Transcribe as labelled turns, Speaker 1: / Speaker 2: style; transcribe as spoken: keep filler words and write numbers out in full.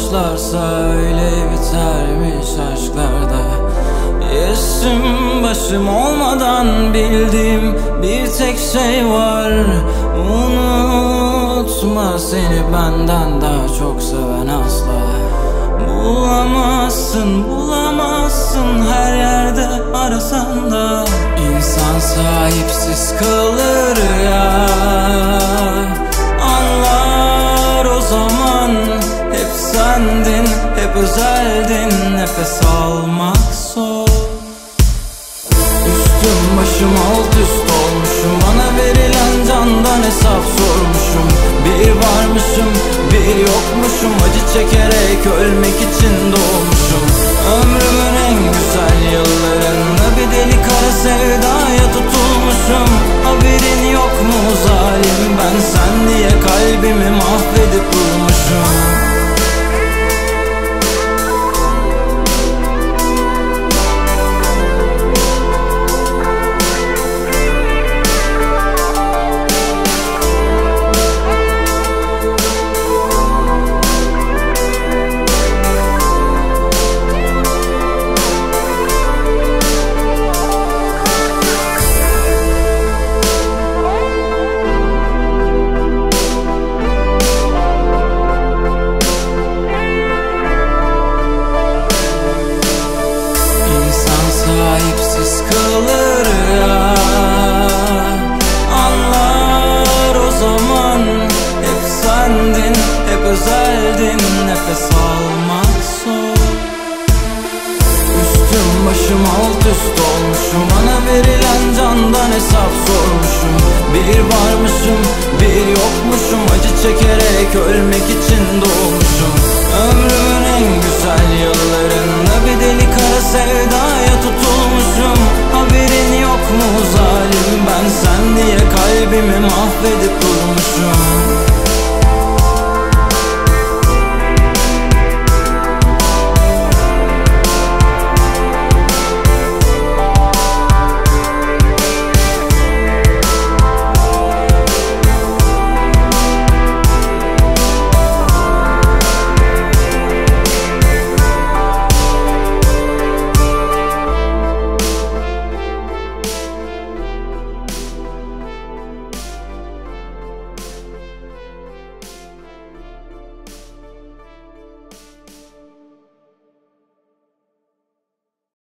Speaker 1: başlarsa öyle bitermiş aşklarda. Yaşım başım olmadan bildiğim bir tek şey var: unutma, seni benden daha çok seven asla. Bulamazsın, bulamazsın her yerde arasan da. İnsan sahipsiz kalır ya, anlar o zaman. Hep sendin, hep özeldin, nefes almak zor. Üstüm başım alt üst olmuşum, bana verilen candan hesap sormuşum. Bir varmışım, bir yokmuşum, acı çekerek ölmek için doğmuşum. Ömrümün en güzel yıllarında bir deli kara sevdaya tutulmuşum. Haberin yok mu zalim, ben sen diye kalbimi mahvedip durmuşum. Sahipsiz kalır ya, anlar o zaman. Hep sendin, hep özeldin, nefes almak zor. Üstüm başım alt üst olmuşum, bana verilen candan hesap sormuşum. Bir varmışım, bir yokmuşum, acı çekerek ölmek için doğmuşum. Ömrümün en güzel yıllarında bir deli kara sevdaya tutulmuşum. Haberin yok mu zalim, ben sen diye kalbimi mahvedip durmuşum.